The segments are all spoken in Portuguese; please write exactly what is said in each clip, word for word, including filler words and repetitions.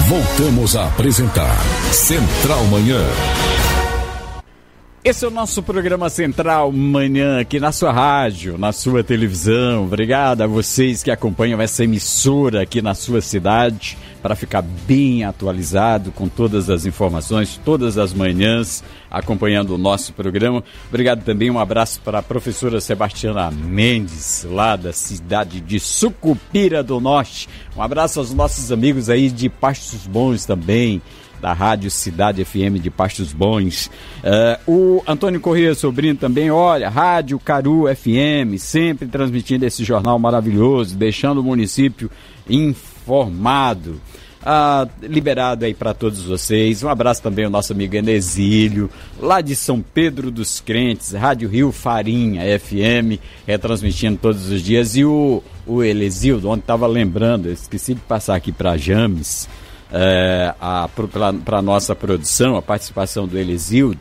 Voltamos a apresentar Central Manhã. Esse é o nosso programa Central Manhã, aqui na sua rádio, na sua televisão. Obrigado a vocês que acompanham essa emissora aqui na sua cidade, para ficar bem atualizado com todas as informações, todas as manhãs, acompanhando o nosso programa. Obrigado também, um abraço para a professora Sebastiana Mendes, lá da cidade de Sucupira do Norte. Um abraço aos nossos amigos aí de Pastos Bons também, da Rádio Cidade F M de Pastos Bons. Uh, o Antônio Corrêa Sobrinho também, olha, Rádio Caru F M, sempre transmitindo esse jornal maravilhoso, deixando o município informado. Uh, liberado aí para todos vocês. Um abraço também ao nosso amigo Enesílio, lá de São Pedro dos Crentes, Rádio Rio Farinha F M, retransmitindo todos os dias. E o, o Elesildo, ontem estava lembrando, eu esqueci de passar aqui para James, É, para a nossa produção, a participação do Elesildo,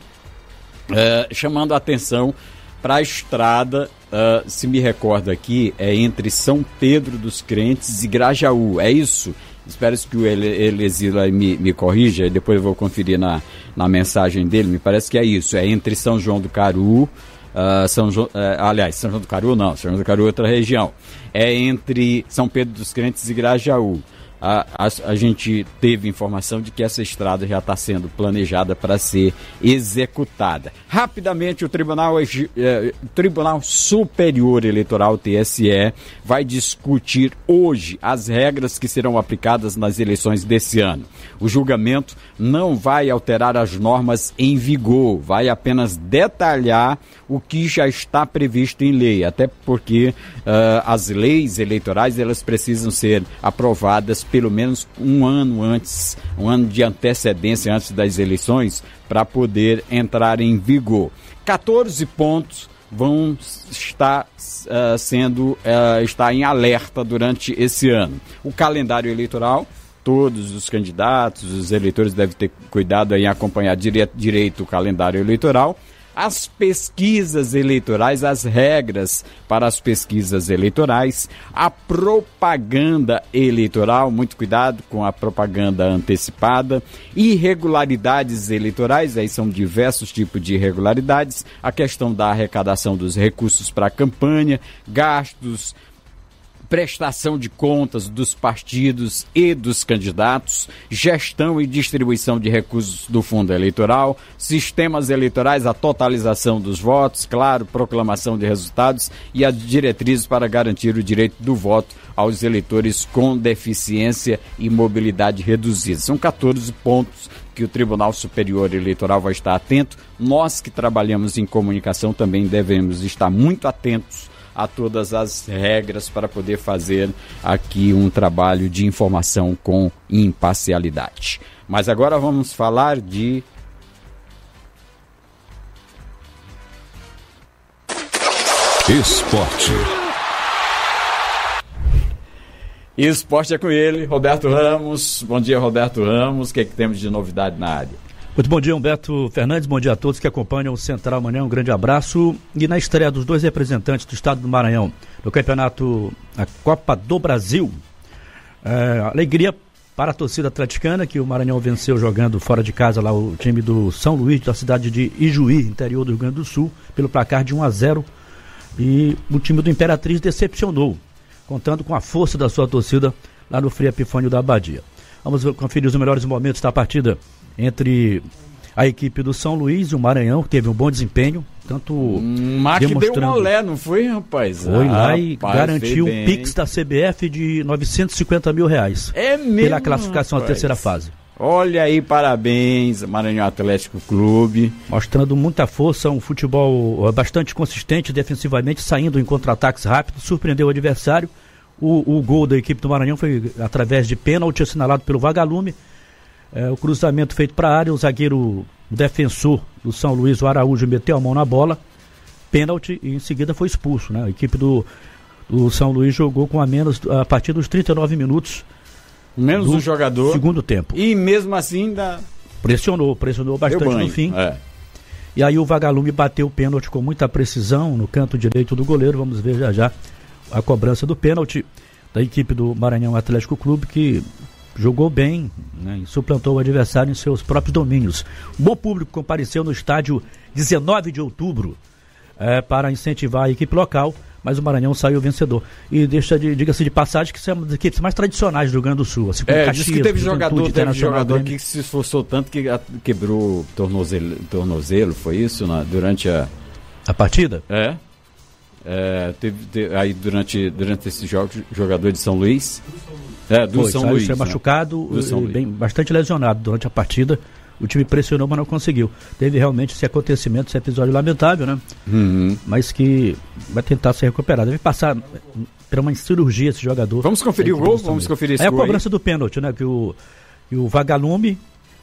é, chamando a atenção para a estrada, é, se me recordo aqui, é entre São Pedro dos Crentes e Grajaú, é isso? Espero que o Elesildo me, me corrija, e depois eu vou conferir na, na mensagem dele, me parece que é isso, é entre São João do Caru, uh, São jo, uh, aliás, São João do Caru não, São João do Caru é outra região, é entre São Pedro dos Crentes e Grajaú. A, a, a gente teve informação de que essa estrada já está sendo planejada para ser executada. Rapidamente, o Tribunal, eh, Tribunal Superior Eleitoral, T S E, vai discutir hoje as regras que serão aplicadas nas eleições desse ano. O julgamento não vai alterar as normas em vigor, vai apenas detalhar o que já está previsto em lei, até porque uh, as leis eleitorais elas precisam ser aprovadas pelo menos um ano antes, um ano de antecedência antes das eleições, para poder entrar em vigor. quatorze pontos vão estar uh, sendo uh, estar em alerta durante esse ano. O calendário eleitoral, todos os candidatos, os eleitores devem ter cuidado em acompanhar dire- direito o calendário eleitoral. As pesquisas eleitorais, as regras para as pesquisas eleitorais, a propaganda eleitoral, muito cuidado com a propaganda antecipada, irregularidades eleitorais, aí são diversos tipos de irregularidades, a questão da arrecadação dos recursos para a campanha, gastos, prestação de contas dos partidos e dos candidatos, gestão e distribuição de recursos do fundo eleitoral, sistemas eleitorais, a totalização dos votos, claro, proclamação de resultados e as diretrizes para garantir o direito do voto aos eleitores com deficiência e mobilidade reduzida. São quatorze pontos que o Tribunal Superior Eleitoral vai estar atento. Nós que trabalhamos em comunicação também devemos estar muito atentos a todas as regras para poder fazer aqui um trabalho de informação com imparcialidade. Mas agora vamos falar de esporte. Esporte é com ele, Roberto Ramos. Bom dia, Roberto Ramos. O que é que temos de novidade na área? Muito bom dia, Humberto Fernandes, bom dia a todos que acompanham o Central Manhã, um grande abraço. E na estreia dos dois representantes do estado do Maranhão no campeonato, a Copa do Brasil, é, alegria para a torcida atleticana, que o Maranhão venceu jogando fora de casa lá o time do São Luís, da cidade de Ijuí, interior do Rio Grande do Sul, pelo placar de um a zero, e o time do Imperatriz decepcionou, contando com a força da sua torcida lá no Frei Epifânio da Abadia. Vamos conferir os melhores momentos da partida entre a equipe do São Luís e o Maranhão, que teve um bom desempenho, tanto Mas demonstrando... que deu um olé, não foi, rapaz? Foi ah, lá e rapaz, garantiu um Pix da C B F de novecentos e cinquenta mil reais. É mesmo, pela classificação rapaz. à terceira fase. Olha aí, parabéns, Maranhão Atlético Clube. Mostrando muita força, um futebol bastante consistente defensivamente, saindo em contra-ataques rápidos, surpreendeu o adversário. O, o gol da equipe do Maranhão foi através de pênalti assinalado pelo Vagalume. É, o cruzamento feito para a área, o zagueiro o defensor do São Luís, o Araújo, meteu a mão na bola, pênalti, e em seguida foi expulso, né? A equipe do, do São Luís jogou com a menos a partir dos trinta e nove minutos. Menos um jogador. Segundo tempo. E mesmo assim ainda... Pressionou, pressionou bastante banho, no fim. É. E aí o Vagalume bateu o pênalti com muita precisão no canto direito do goleiro. Vamos ver já já a cobrança do pênalti da equipe do Maranhão Atlético Clube, que jogou bem, né, e suplantou o adversário em seus próprios domínios. Um bom público compareceu no estádio dezenove de outubro é, para incentivar a equipe local, mas o Maranhão saiu vencedor. E deixa de, diga-se de passagem que isso é uma das equipes mais tradicionais do Rio Grande do Sul. Assim, é, Caxias, diz que teve jogador, teve jogador Grêmio. que se esforçou tanto que quebrou tornozelo, tornozelo foi isso, né, durante a... A partida? É. é teve, teve, aí durante, durante esse jogo, jogador de São Luís... É, do foi, São saiu, Luís. Foi machucado, né? São bem, bastante lesionado durante a partida. O time pressionou, mas não conseguiu. Teve realmente esse acontecimento, esse episódio lamentável, né? Uhum. Mas que vai tentar se recuperar. Deve passar por uma cirurgia esse jogador. Vamos conferir o gol? Vamos conferir esse é gol. É a cobrança aí do pênalti, né? Que o, que o Vagalume,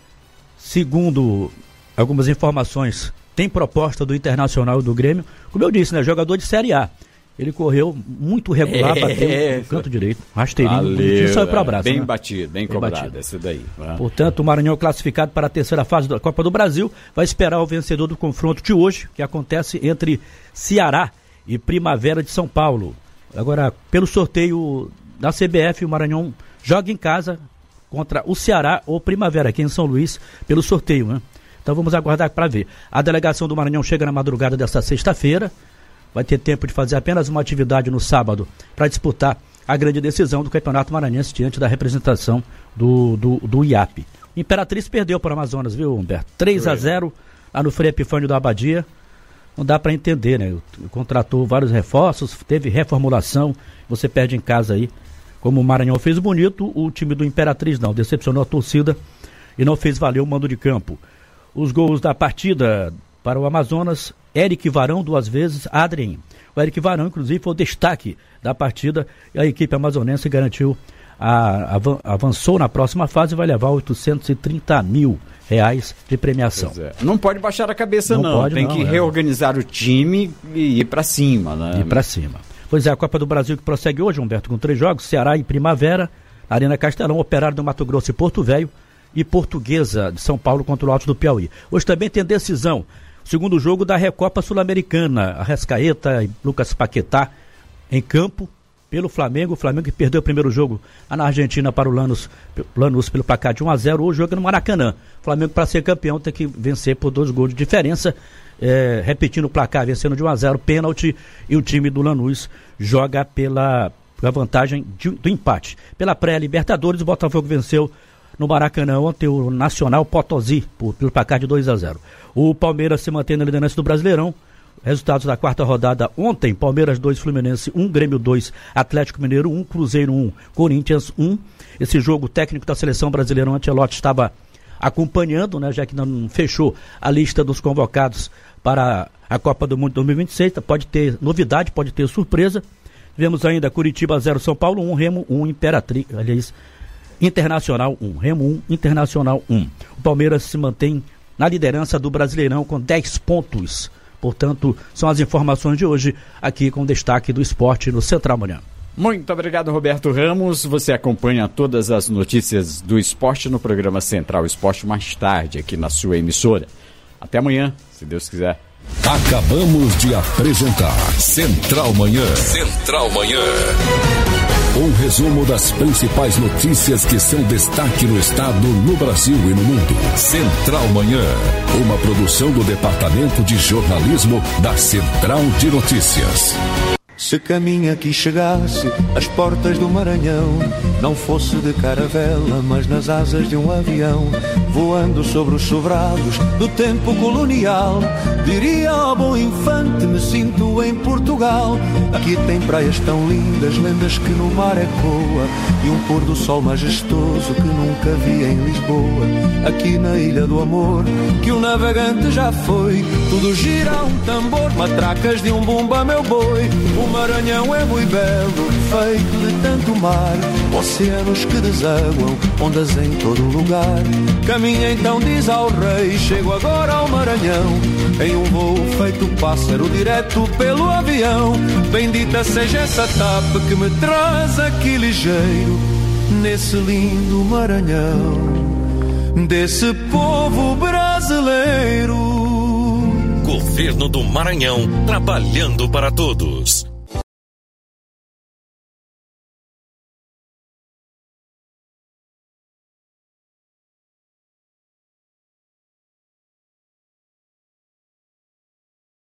segundo algumas informações, tem proposta do Internacional e do Grêmio. Como eu disse, né? Jogador de Série A. Ele correu muito regular, é, bateu no canto direito, rasteirinho, saiu para o abraço. Bem né? batido, bem, bem cobrado, batido. Esse daí. Né? Portanto, o Maranhão classificado para a terceira fase da Copa do Brasil, vai esperar o vencedor do confronto de hoje, que acontece entre Ceará e Primavera de São Paulo. Agora, pelo sorteio da C B F, o Maranhão joga em casa contra o Ceará ou Primavera, aqui em São Luís, pelo sorteio, né? Então vamos aguardar para ver. A delegação do Maranhão chega na madrugada desta sexta-feira. Vai ter tempo de fazer apenas uma atividade no sábado para disputar a grande decisão do Campeonato Maranhense diante da representação do, do, do I A P. Imperatriz perdeu para o Amazonas, viu, Humberto? três a zero lá no Frei Epifânio da Abadia. Não dá para entender, né? Contratou vários reforços, teve reformulação, você perde em casa aí. Como o Maranhão fez bonito, o time do Imperatriz não, decepcionou a torcida e não fez valer o mando de campo. Os gols da partida para o Amazonas, Eric Varão duas vezes, Adrien. O Eric Varão, inclusive, foi o destaque da partida e a equipe amazonense garantiu, a, a, avançou na próxima fase e vai levar oitocentos e trinta mil reais de premiação. É. Não pode baixar a cabeça não, não. Pode, tem não, que é. reorganizar o time e ir para cima, né? Ir para cima. Pois é, a Copa do Brasil que prossegue hoje, Humberto, com três jogos, Ceará e Primavera, Arena Castelão, Operário do Mato Grosso e Porto Velho e Portuguesa de São Paulo contra o Alto do Piauí. Hoje também tem decisão. Segundo jogo da Recopa Sul-Americana, Arrascaeta e Lucas Paquetá em campo pelo Flamengo. O Flamengo que perdeu o primeiro jogo lá na Argentina para o Lanús, Lanús pelo placar de um a zero. Hoje joga no Maracanã. O Flamengo, para ser campeão, tem que vencer por dois gols de diferença. É, repetindo o placar, vencendo de um a zero, pênalti, e o time do Lanús joga pela, pela vantagem de, do empate. Pela pré-Libertadores, o Botafogo venceu no Maracanã ontem o Nacional Potosí, por, pelo placar de dois a zero. O Palmeiras se mantém na liderança do Brasileirão. Resultados da quarta rodada ontem: Palmeiras dois, Fluminense um, Grêmio dois, Atlético Mineiro um, Cruzeiro um, Corinthians um. Esse jogo, o técnico da seleção brasileira, Ancelotti, estava acompanhando, né, já que não fechou a lista dos convocados para a Copa do Mundo dois mil e vinte e seis. Pode ter novidade, pode ter surpresa. Tivemos ainda Curitiba zero, São Paulo um, Remo um, Imperatriz, aliás, Internacional um, Remo um, Internacional um. O Palmeiras se mantém na liderança do Brasileirão com dez pontos. Portanto, são as informações de hoje, aqui com destaque do esporte no Central Manhã. Muito obrigado, Roberto Ramos. Você acompanha todas as notícias do esporte no programa Central Esporte mais tarde, aqui na sua emissora. Até amanhã, se Deus quiser. Acabamos de apresentar Central Manhã. Central Manhã. Um resumo das principais notícias que são destaque no estado, no Brasil e no mundo. Central Manhã, uma produção do Departamento de Jornalismo da Central de Notícias. Se caminho aqui chegasse às portas do Maranhão, não fosse de caravela, mas nas asas de um avião, voando sobre os sobrados do tempo colonial, diria ao bom infante, me sinto em Portugal. Aqui tem praias tão lindas, lendas que no mar ecoa, e um pôr do sol majestoso que nunca vi em Lisboa. Aqui na Ilha do Amor, que o navegante já foi, tudo gira a um tambor, matracas de um bumba meu boi. O Maranhão é muito belo, feito de tanto mar, oceanos que desaguam, ondas em todo lugar. Caminha então, diz ao rei, chego agora ao Maranhão, em um voo feito pássaro direto pelo avião. Bendita seja essa TAP que me traz aqui ligeiro, nesse lindo Maranhão, desse povo brasileiro. Governo do Maranhão, trabalhando para todos.